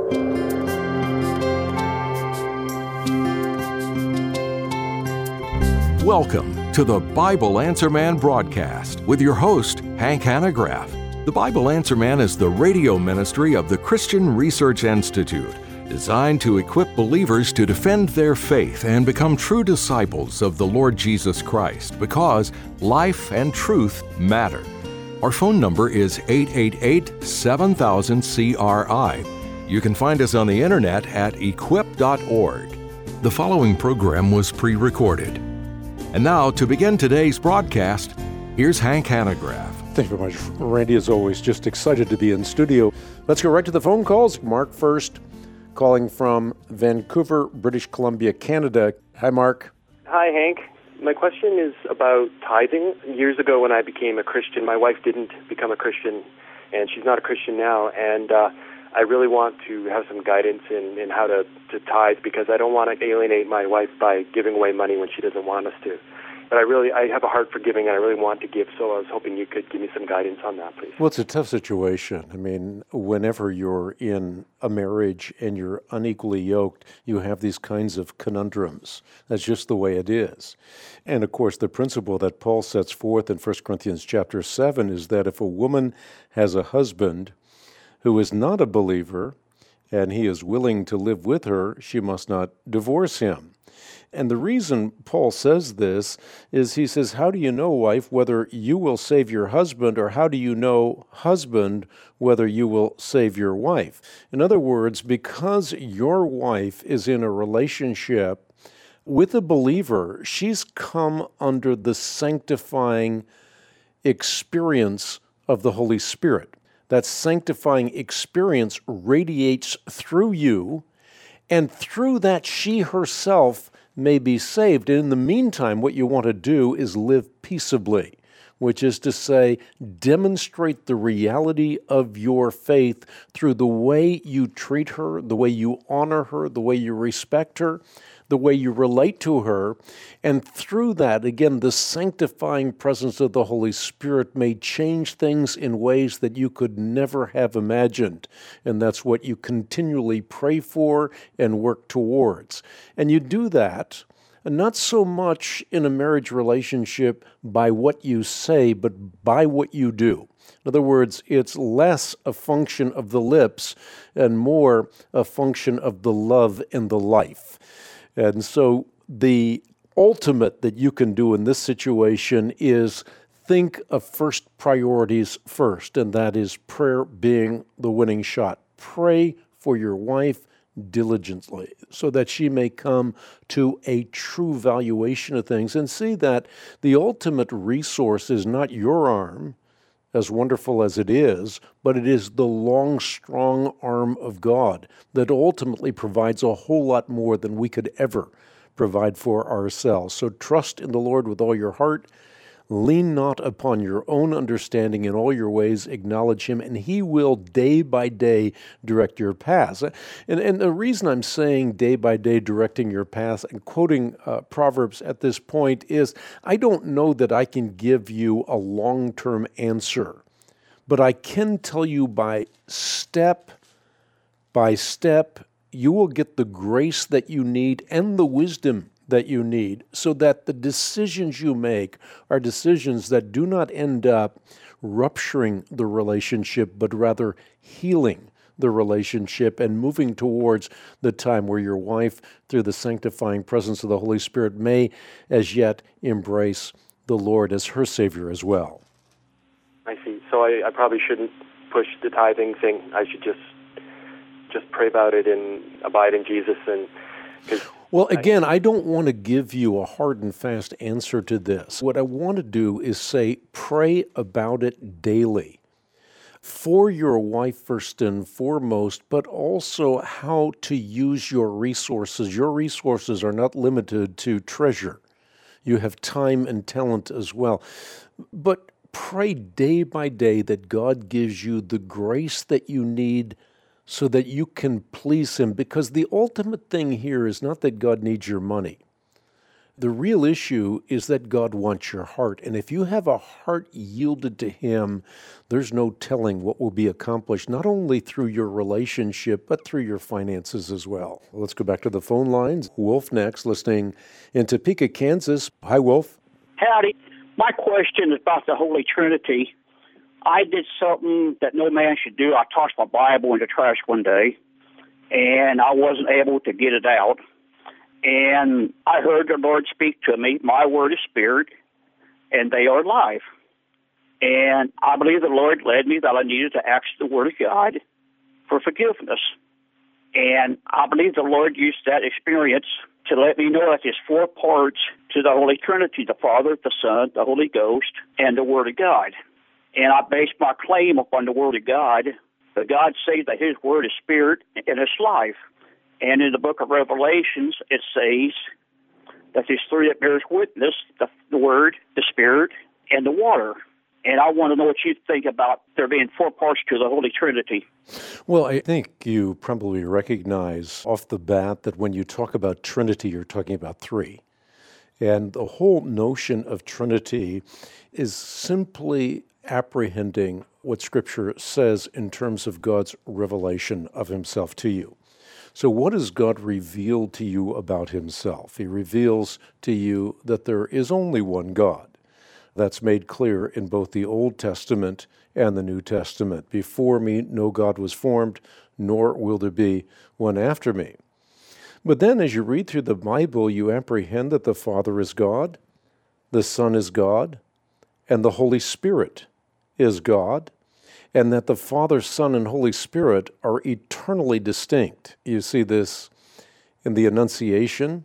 Welcome to the Bible Answer Man broadcast with your host, Hank Hanegraaff. The Bible Answer Man is the radio ministry of the Christian Research Institute, designed to equip believers to defend their faith and become true disciples of the Lord Jesus Christ, because life and truth matter. Our phone number is 888-7000-CRI. You can find us on the internet at equip.org. The following program was pre-recorded. And now, to begin today's broadcast, here's Hank Hanegraaff. Thank you very much, Randy. As always, just excited to be in studio. Let's go right to the phone calls. Mark first, calling from Vancouver, British Columbia, Canada. Hi, Mark. Hi, Hank. My question is about tithing. Years ago when I became a Christian, my wife didn't become a Christian, and she's not a Christian now, and I really want to have some guidance in how to tithe, because I don't want to alienate my wife by giving away money when she doesn't want us to. But I have a heart for giving, and I really want to give, so I was hoping you could give me some guidance on that, please. Well, it's a tough situation. I mean, whenever you're in a marriage and you're unequally yoked, you have these kinds of conundrums. That's just the way it is. And of course, the principle that Paul sets forth in 1 Corinthians chapter 7 is that if a woman has a husband who is not a believer and he is willing to live with her, she must not divorce him. And the reason Paul says this is he says, how do you know, wife, whether you will save your husband, or how do you know, husband, whether you will save your wife? In other words, because your wife is in a relationship with a believer, she's come under the sanctifying experience of the Holy Spirit. That sanctifying experience radiates through you, and through that she herself may be saved. And in the meantime, what you want to do is live peaceably, which is to say, demonstrate the reality of your faith through the way you treat her, the way you honor her, the way you respect her, the way you relate to her. And through that, again, the sanctifying presence of the Holy Spirit may change things in ways that you could never have imagined. And that's what you continually pray for and work towards. And you do that, not so much in a marriage relationship by what you say, but by what you do. In other words, it's less a function of the lips and more a function of the love and the life. And so the ultimate that you can do in this situation is think of first priorities first, and that is prayer being the winning shot. Pray for your wife diligently so that she may come to a true valuation of things, and see that the ultimate resource is not your arm, as wonderful as it is, but it is the long, strong arm of God that ultimately provides a whole lot more than we could ever provide for ourselves. So trust in the Lord with all your heart. Lean not upon your own understanding. In all your ways acknowledge Him, and He will day by day direct your paths. And the reason I'm saying day by day directing your paths and quoting Proverbs at this point is I don't know that I can give you a long-term answer, but I can tell you by step, you will get the grace that you need and the wisdom that you need, so that the decisions you make are decisions that do not end up rupturing the relationship, but rather healing the relationship and moving towards the time where your wife, through the sanctifying presence of the Holy Spirit, may as yet embrace the Lord as her Savior as well. I see. So I probably shouldn't push the tithing thing. I should just pray about it and abide in Jesus. Well, again, I don't want to give you a hard and fast answer to this. What I want to do is say, pray about it daily for your wife first and foremost, but also how to use your resources. Your resources are not limited to treasure. You have time and talent as well. But pray day by day that God gives you the grace that you need so that you can please Him, because the ultimate thing here is not that God needs your money. The real issue is that God wants your heart. And if you have a heart yielded to Him, there's no telling what will be accomplished, not only through your relationship, but through your finances as well. Let's go back to the phone lines. Wolf next, listening in Topeka, Kansas. Hi, Wolf. Howdy. My question is about the Holy Trinity. I did something that no man should do. I tossed my Bible in the trash one day, and I wasn't able to get it out. And I heard the Lord speak to me, my word is spirit, and they are life. And I believe the Lord led me that I needed to ask the word of God for forgiveness. And I believe the Lord used that experience to let me know that there's 4 parts to the Holy Trinity, the Father, the Son, the Holy Ghost, and the Word of God. And I based my claim upon the Word of God, but God says that His Word is spirit and it's life. And in the book of Revelations, it says that there's 3 that bears witness, the Word, the Spirit, and the water. And I want to know what you think about there being 4 parts to the Holy Trinity. Well, I think you probably recognize off the bat that when you talk about Trinity, you're talking about 3. And the whole notion of Trinity is simply apprehending what Scripture says in terms of God's revelation of Himself to you. So what has God revealed to you about Himself? He reveals to you that there is only one God. That's made clear in both the Old Testament and the New Testament. Before me, no God was formed, nor will there be one after me. But then as you read through the Bible, you apprehend that the Father is God, the Son is God, and the Holy Spirit is God, and that the Father, Son, and Holy Spirit are eternally distinct. You see this in the Annunciation,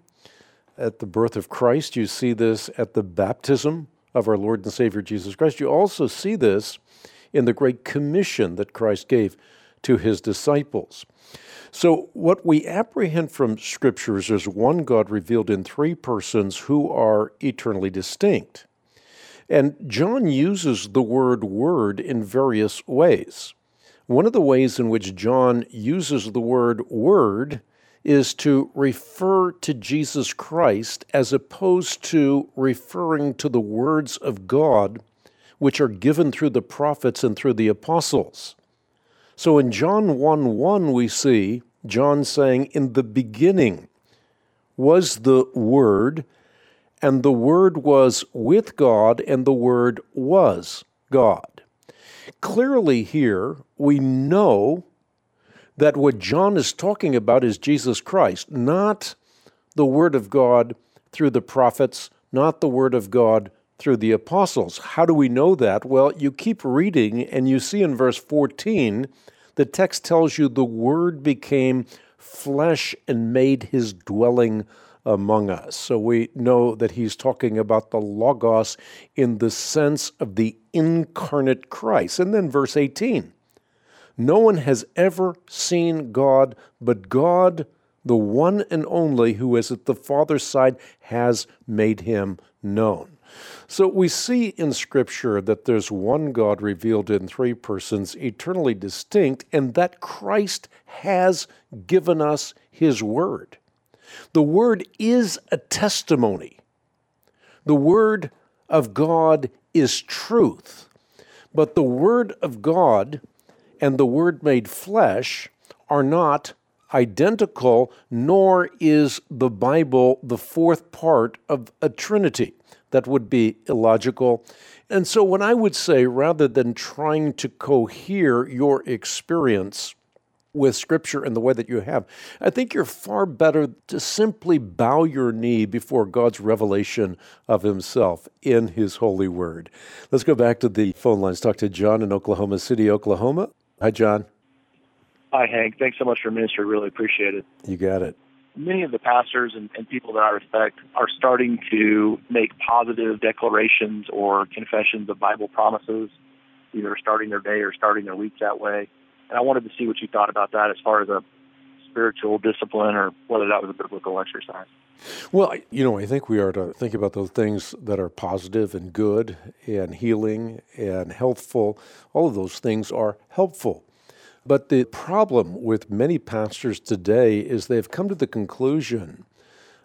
at the birth of Christ. You see this at the baptism of our Lord and Savior Jesus Christ. You also see this in the Great Commission that Christ gave to His disciples. So what we apprehend from Scriptures is one God revealed in 3 persons who are eternally distinct. And John uses the word word in various ways. One of the ways in which John uses the word word is to refer to Jesus Christ as opposed to referring to the words of God, which are given through the prophets and through the apostles. So in John 1:1, we see John saying, "In the beginning was the Word, and the Word was with God, and the Word was God." Clearly here, we know that what John is talking about is Jesus Christ, not the Word of God through the prophets, not the Word of God through the apostles. How do we know that? Well, you keep reading, and you see in verse 14, the text tells you the Word became flesh and made His dwelling among us. So we know that he's talking about the Logos in the sense of the incarnate Christ. And then verse 18, no one has ever seen God, but God, the one and only who is at the Father's side, has made Him known. So we see in Scripture that there's one God revealed in 3 persons, eternally distinct, and that Christ has given us His Word. The Word is a testimony. The Word of God is truth. But the Word of God and the Word made flesh are not identical, nor is the Bible the 4th part of a Trinity. That would be illogical. And so when I would say, rather than trying to cohere your experience with Scripture in the way that you have, I think you're far better to simply bow your knee before God's revelation of Himself in His holy Word. Let's go back to the phone lines. Talk to John in Oklahoma City, Oklahoma. Hi, John. Hi, Hank. Thanks so much for ministry. Really appreciate it. You got it. Many of the pastors and people that I respect are starting to make positive declarations or confessions of Bible promises, either starting their day or starting their week that way. And I wanted to see what you thought about that as far as a spiritual discipline or whether that was a biblical exercise. Well, I think we are to think about those things that are positive and good and healing and healthful. All of those things are helpful. But the problem with many pastors today is they've come to the conclusion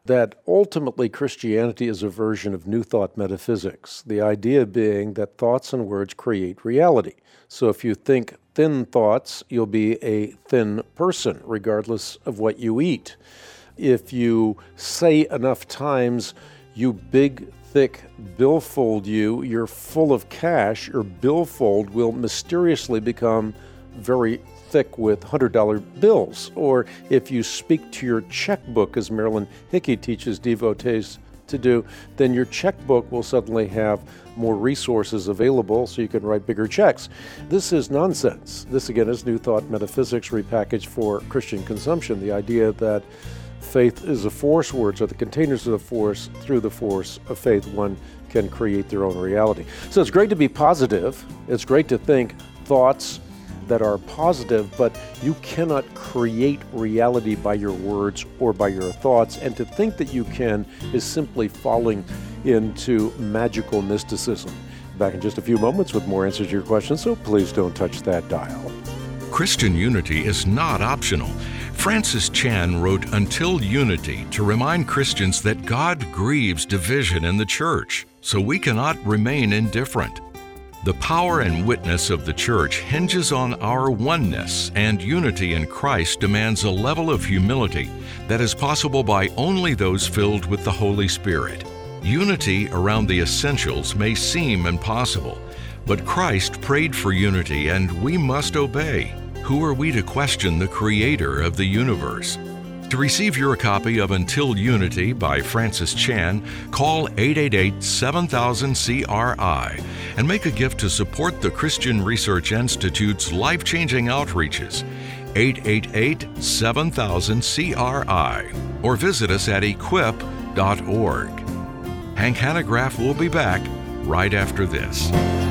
that ultimately Christianity is a version of New Thought metaphysics, the idea being that thoughts and words create reality. So if you think thin thoughts, you'll be a thin person, regardless of what you eat. If you say enough times, you big, thick billfold you're full of cash, your billfold will mysteriously become very thick with $100 bills. Or if you speak to your checkbook, as Marilyn Hickey teaches devotees to do, then your checkbook will suddenly have more resources available so you can write bigger checks. This is nonsense. This, again, is New Thought metaphysics repackaged for Christian consumption. The idea that faith is a force, words are the containers of the force. Through the force of faith, one can create their own reality. So it's great to be positive. It's great to think thoughts that are positive, but you cannot create reality by your words or by your thoughts. And to think that you can is simply falling into magical mysticism. Back in just a few moments with more answers to your questions, so please don't touch that dial. Christian unity is not optional. Francis Chan wrote Until Unity to remind Christians that God grieves division in the church, so we cannot remain indifferent. The power and witness of the church hinges on our oneness, and unity in Christ demands a level of humility that is possible by only those filled with the Holy Spirit. Unity around the essentials may seem impossible, but Christ prayed for unity, and we must obey. Who are we to question the Creator of the universe? To receive your copy of Until Unity by Francis Chan, call 888-7000-CRI and make a gift to support the Christian Research Institute's life-changing outreaches. 888-7000-CRI or visit us at equip.org. Hank Hanegraaff will be back right after this.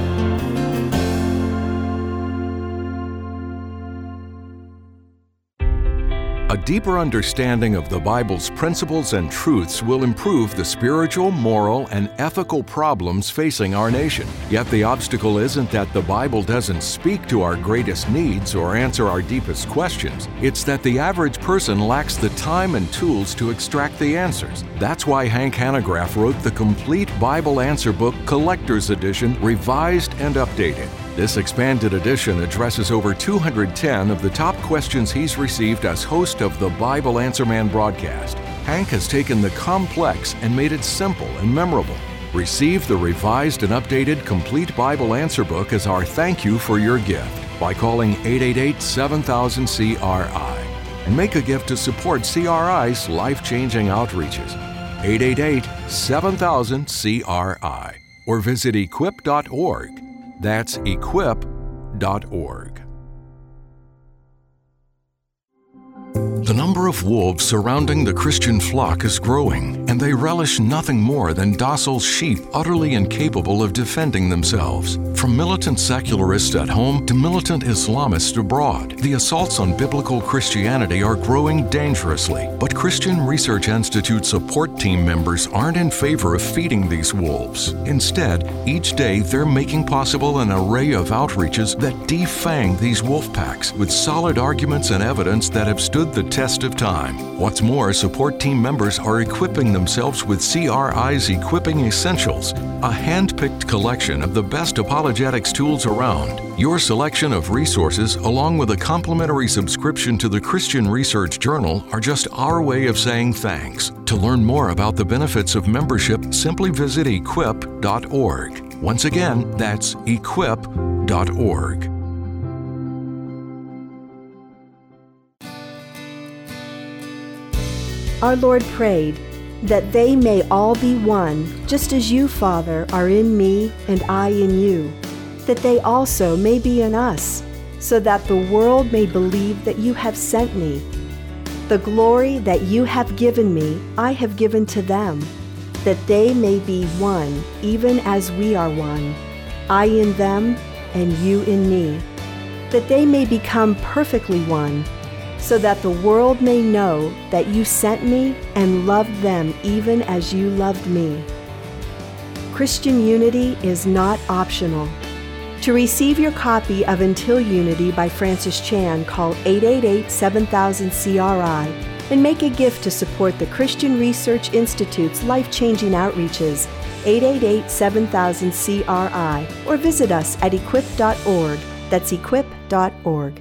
A deeper understanding of the Bible's principles and truths will improve the spiritual, moral, and ethical problems facing our nation. Yet the obstacle isn't that the Bible doesn't speak to our greatest needs or answer our deepest questions. It's that the average person lacks the time and tools to extract the answers. That's why Hank Hanegraaff wrote the complete Bible Answer Book Collector's Edition, revised and updated. This expanded edition addresses over 210 of the top questions he's received as host of the Bible Answer Man broadcast. Hank has taken the complex and made it simple and memorable. Receive the revised and updated Complete Bible Answer Book as our thank you for your gift by calling 888-7000-CRI and make a gift to support CRI's life-changing outreaches. 888-7000-CRI or visit equip.org. That's equip.org. The number of wolves surrounding the Christian flock is growing, and they relish nothing more than docile sheep utterly incapable of defending themselves. From militant secularists at home to militant Islamists abroad, the assaults on biblical Christianity are growing dangerously. But Christian Research Institute support team members aren't in favor of feeding these wolves. Instead, each day they're making possible an array of outreaches that defang these wolf packs with solid arguments and evidence that have stood the test of time. What's more, support team members are equipping themselves with CRI's Equipping Essentials, a hand-picked collection of the best apologetics tools around. Your selection of resources, along with a complimentary subscription to the Christian Research Journal, are just our way of saying thanks. To learn more about the benefits of membership, simply visit equip.org. Once again, that's equip.org. Our Lord prayed that they may all be one, just as you, Father, are in me and I in you, that they also may be in us, so that the world may believe that you have sent me. The glory that you have given me, I have given to them, that they may be one, even as we are one, I in them and you in me, that they may become perfectly one, so that the world may know that you sent me and loved them even as you loved me. Christian unity is not optional. To receive your copy of Until Unity by Francis Chan, call 888-7000-CRI and make a gift to support the Christian Research Institute's life-changing outreaches. 888-7000-CRI, or visit us at equip.org. That's equip.org.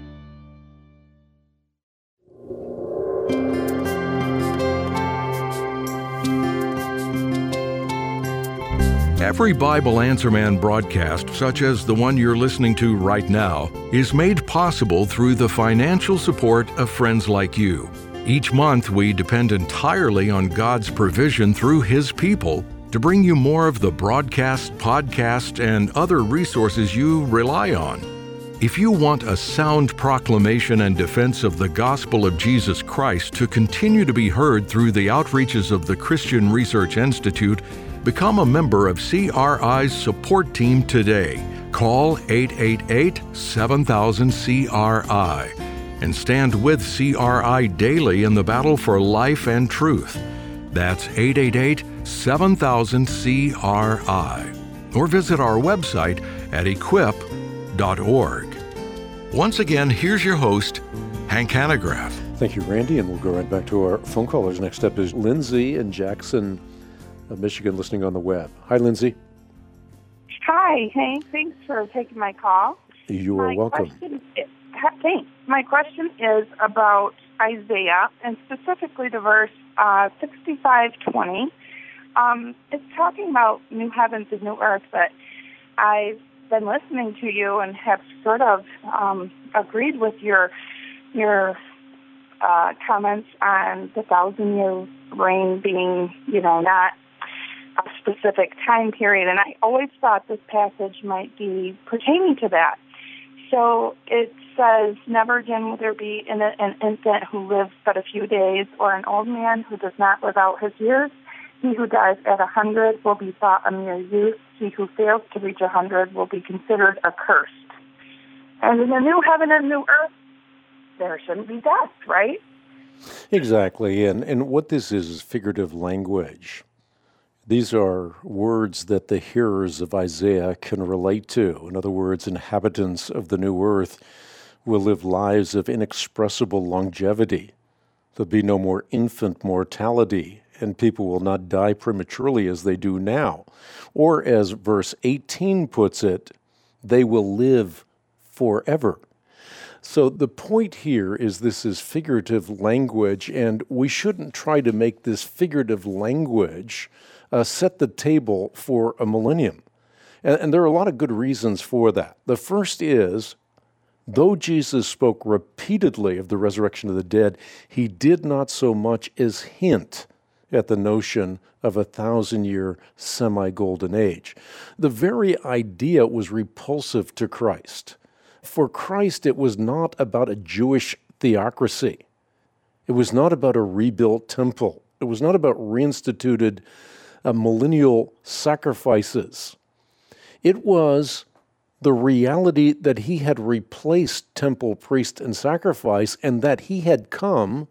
Every Bible Answer Man broadcast, such as the one you're listening to right now, is made possible through the financial support of friends like you. Each month, we depend entirely on God's provision through His people to bring you more of the broadcast, podcast, and other resources you rely on. If you want a sound proclamation and defense of the gospel of Jesus Christ to continue to be heard through the outreaches of the Christian Research Institute, become a member of CRI's support team today. Call 888-7000-CRI and stand with CRI daily in the battle for life and truth. That's 888-7000-CRI. Or visit our website at equip.org. Once again, here's your host, Hank Hanegraaff. Thank you, Randy, and we'll go right back to our phone callers. Next up is Lindsay in Jackson, Michigan, listening on the web. Hi, Lindsay. Hi, Hank. Thanks for taking my call. You are welcome. Thanks. My question is about Isaiah, and specifically the verse 65:20. It's talking about new heavens and new earth, but I've been listening to you and have sort of agreed with your comments on the 1,000-year reign being, not a specific time period, and I always thought this passage might be pertaining to that. So it says, "Never again will there be an infant who lives but a few days, or an old man who does not live out his years. He who dies at 100 will be thought a mere youth. He who fails to reach 100 will be considered accursed." And in the new heaven and new earth, there shouldn't be death, right? Exactly, and what this is figurative language. These are words that the hearers of Isaiah can relate to. In other words, inhabitants of the new earth will live lives of inexpressible longevity. There'll be no more infant mortality, and people will not die prematurely as they do now. Or as verse 18 puts it, they will live forever. So the point here is this is figurative language, and we shouldn't try to make this figurative language set the table for a millennium. And there are a lot of good reasons for that. The first is, though Jesus spoke repeatedly of the resurrection of the dead, he did not so much as hint at the notion of a 1,000-year semi-golden age. The very idea was repulsive to Christ. For Christ, it was not about a Jewish theocracy. It was not about a rebuilt temple. It was not about reinstituted millennial sacrifices. It was the reality that he had replaced temple, priest, and sacrifice, and that he had come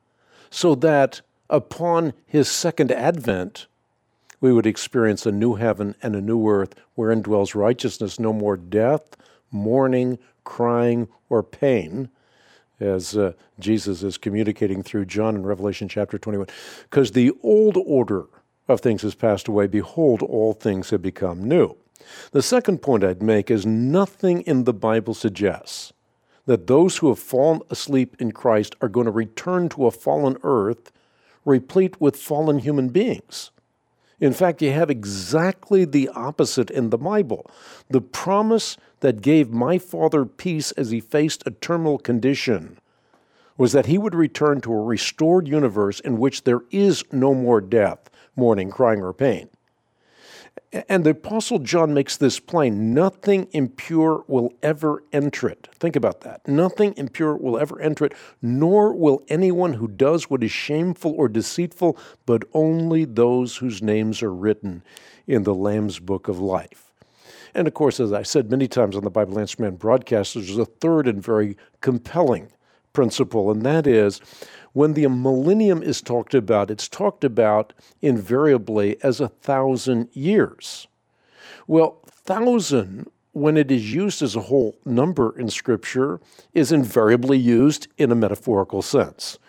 so that upon his second advent, we would experience a new heaven and a new earth wherein dwells righteousness, no more death, mourning, crying, or pain, as Jesus is communicating through John in Revelation chapter 21. Because the old order of things has passed away. Behold, all things have become new. The second point I'd make is nothing in the Bible suggests that those who have fallen asleep in Christ are going to return to a fallen earth replete with fallen human beings. In fact, you have exactly the opposite in the Bible. The promise that gave my Father peace as he faced a terminal condition was that he would return to a restored universe in which there is no more death, mourning, crying, or pain. And the Apostle John makes this plain. Nothing impure will ever enter it. Think about that. Nothing impure will ever enter it, nor will anyone who does what is shameful or deceitful, but only those whose names are written in the Lamb's Book of Life. And of course, as I said many times on the Bible Answer Man broadcast, there's a third and very compelling principle, and that is, when the millennium is talked about, it's talked about invariably as 1,000 years. Well, 1,000, when it is used as a whole number in Scripture, is invariably used in a metaphorical sense.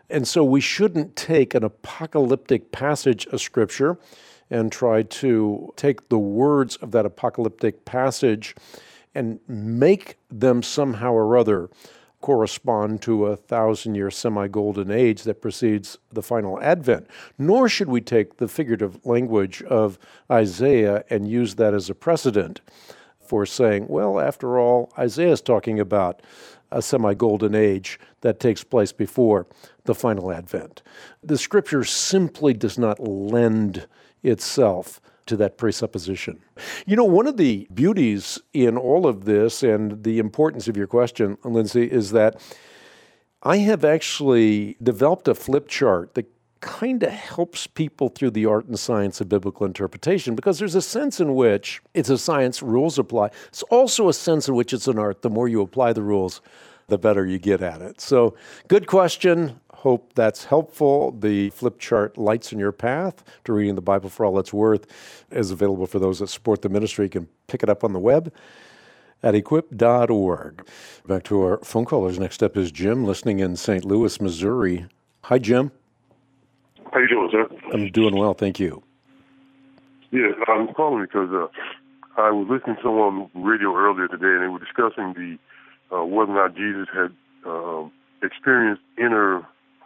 And so we shouldn't take an apocalyptic passage of Scripture and try to take the words of that apocalyptic passage and make them somehow or other correspond to a 1,000-year semi-golden age that precedes the final advent. Nor should we take the figurative language of Isaiah and use that as a precedent for saying, well, after all, Isaiah is talking about a semi-golden age that takes place before the final advent. The Scripture simply does not lend itself to that presupposition. You know, one of the beauties in all of this and the importance of your question, Lindsay, is that I have actually developed a flip chart that kind of helps people through the art and science of biblical interpretation, because there's a sense in which it's a science, rules apply. It's also a sense in which it's an art. The more you apply the rules, the better you get at it. So, good question. Hope that's helpful. The flip chart, Lights in Your Path to Reading the Bible for All It's Worth, is available for those that support the ministry. You can pick it up on the web at equip.org. Back to our phone callers. Next up is Jim, listening in St. Louis, Missouri. Hi, Jim. How you doing, sir? I'm doing well, thank you. Yeah, I'm calling because I was listening to someone on radio earlier today, and they were discussing the whether or not Jesus had experienced inner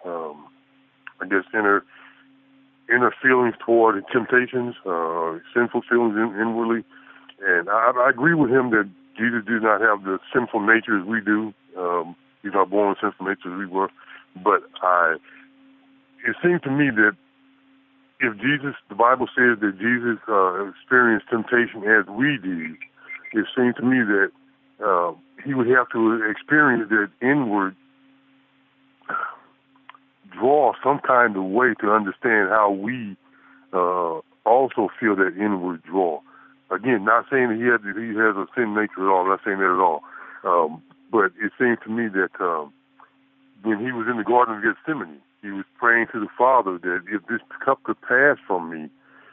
feelings toward temptations, sinful feelings inwardly. And I agree with him that Jesus did not have the sinful nature as we do. He's not born with sinful nature as we were. But it seems to me that if Jesus, the Bible says that Jesus experienced temptation as we did, it seems to me that he would have to experience that inward draw some kind of way to understand how we also feel that inward draw. Again, not saying that he has a sin nature at all. I'm not saying that at all. But it seems to me that when he was in the Garden of Gethsemane, he was praying to the Father that if this cup could pass from me,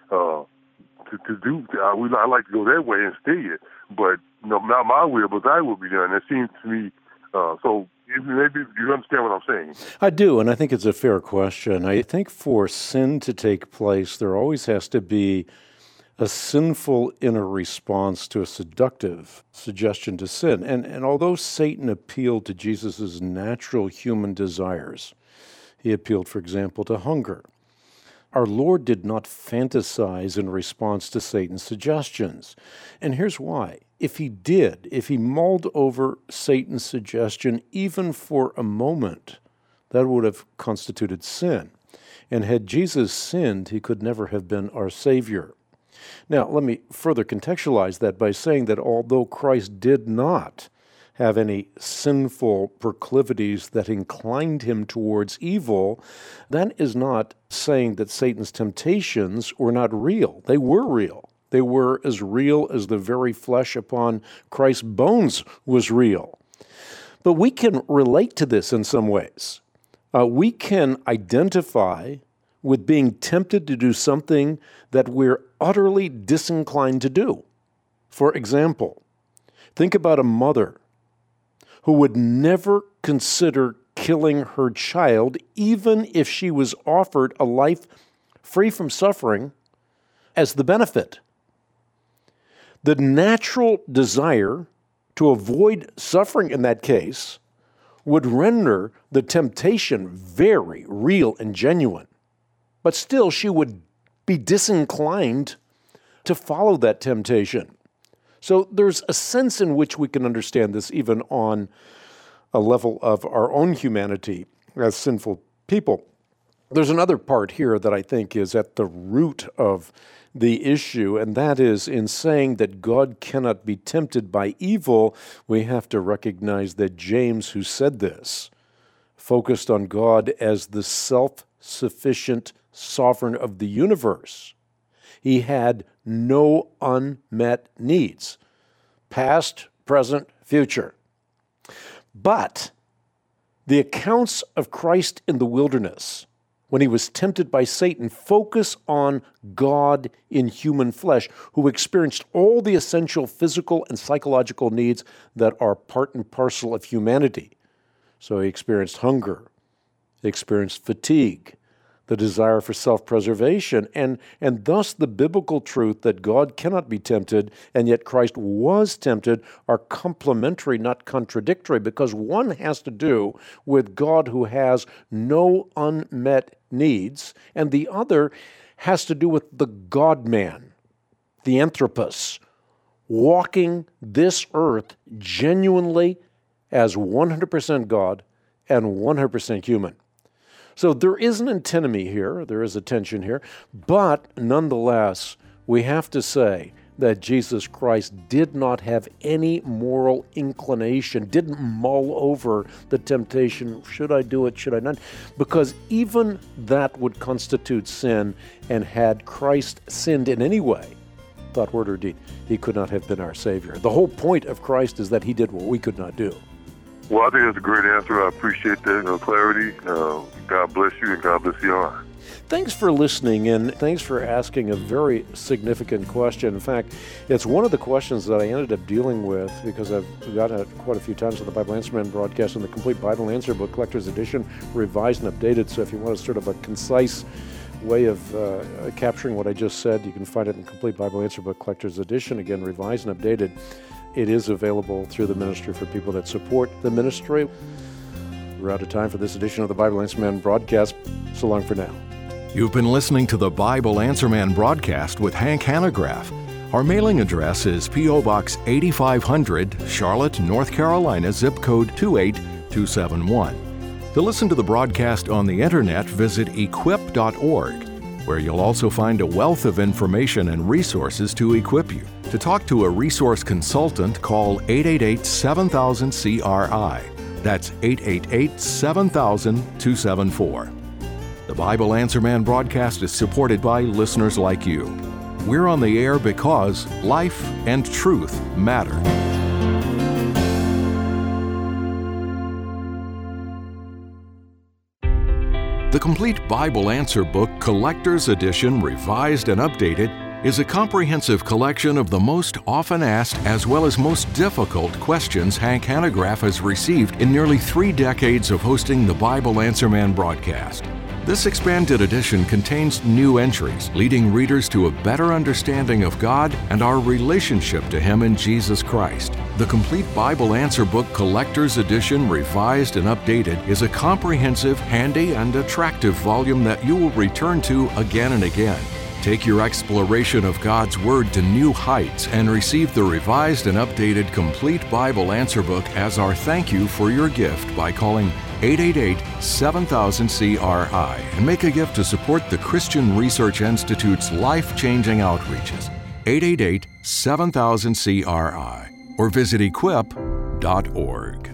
I like to go that way instead. But no, not my will, but thy will be done. That seems to me. So maybe you understand what I'm saying. I do, and I think it's a fair question. I think for sin to take place, there always has to be a sinful inner response to a seductive suggestion to sin. And although Satan appealed to Jesus' natural human desires, he appealed, for example, to hunger. Our Lord did not fantasize in response to Satan's suggestions. And here's why. If he mulled over Satan's suggestion even for a moment, that would have constituted sin. And had Jesus sinned, he could never have been our Savior. Now, let me further contextualize that by saying that although Christ did not have any sinful proclivities that inclined him towards evil, that is not saying that Satan's temptations were not real. They were real. They were as real as the very flesh upon Christ's bones was real. But we can relate to this in some ways. We can identify with being tempted to do something that we're utterly disinclined to do. For example, think about a mother who would never consider killing her child, even if she was offered a life free from suffering as the benefit. The natural desire to avoid suffering in that case would render the temptation very real and genuine. But still, she would be disinclined to follow that temptation. So there's a sense in which we can understand this even on a level of our own humanity as sinful people. There's another part here that I think is at the root of the issue, and that is in saying that God cannot be tempted by evil, we have to recognize that James, who said this, focused on God as the self-sufficient sovereign of the universe. He had no unmet needs, past, present, future. But the accounts of Christ in the wilderness, when he was tempted by Satan, focus on God in human flesh, who experienced all the essential physical and psychological needs that are part and parcel of humanity. So he experienced hunger experienced fatigue, the desire for self-preservation, and thus the biblical truth that God cannot be tempted, and yet Christ was tempted, are complementary, not contradictory, because one has to do with God who has no unmet needs, and the other has to do with the God-man, the Anthropos, walking this earth genuinely as 100% God and 100% human. So there is an antinomy here, there is a tension here, but nonetheless, we have to say that Jesus Christ did not have any moral inclination, didn't mull over the temptation, should I do it, should I not? Because even that would constitute sin, and had Christ sinned in any way, thought, word, or deed, he could not have been our Savior. The whole point of Christ is that he did what we could not do. Well, I think that's a great answer. I appreciate that clarity. God bless you, and God bless you all. Thanks for listening, and thanks for asking a very significant question. In fact, it's one of the questions that I ended up dealing with because I've gotten it quite a few times on the Bible Answer Man broadcast in the Complete Bible Answer Book Collector's Edition, revised and updated. So if you want sort of a concise way of capturing what I just said, you can find it in Complete Bible Answer Book Collector's Edition, again, revised and updated. It is available through the ministry for people that support the ministry. We're out of time for this edition of the Bible Answer Man broadcast. So long for now. You've been listening to the Bible Answer Man broadcast with Hank Hanegraaff. Our mailing address is P.O. Box 8500, Charlotte, North Carolina, zip code 28271. To listen to the broadcast on the internet, visit equip.org, where you'll also find a wealth of information and resources to equip you. To talk to a resource consultant, call 888-7000-CRI. That's 888-7000-274. The Bible Answer Man broadcast is supported by listeners like you. We're on the air because life and truth matter. The Complete Bible Answer Book Collector's Edition, revised and updated, is a comprehensive collection of the most often asked as well as most difficult questions Hank Hanegraaff has received in nearly 3 decades of hosting the Bible Answer Man broadcast. This expanded edition contains new entries, leading readers to a better understanding of God and our relationship to Him in Jesus Christ. The Complete Bible Answer Book Collector's Edition, revised and updated, is a comprehensive, handy, and attractive volume that you will return to again and again. Take your exploration of God's Word to new heights and receive the revised and updated Complete Bible Answer Book as our thank you for your gift by calling 888-7000-CRI and make a gift to support the Christian Research Institute's life-changing outreaches. 888-7000-CRI or visit equip.org.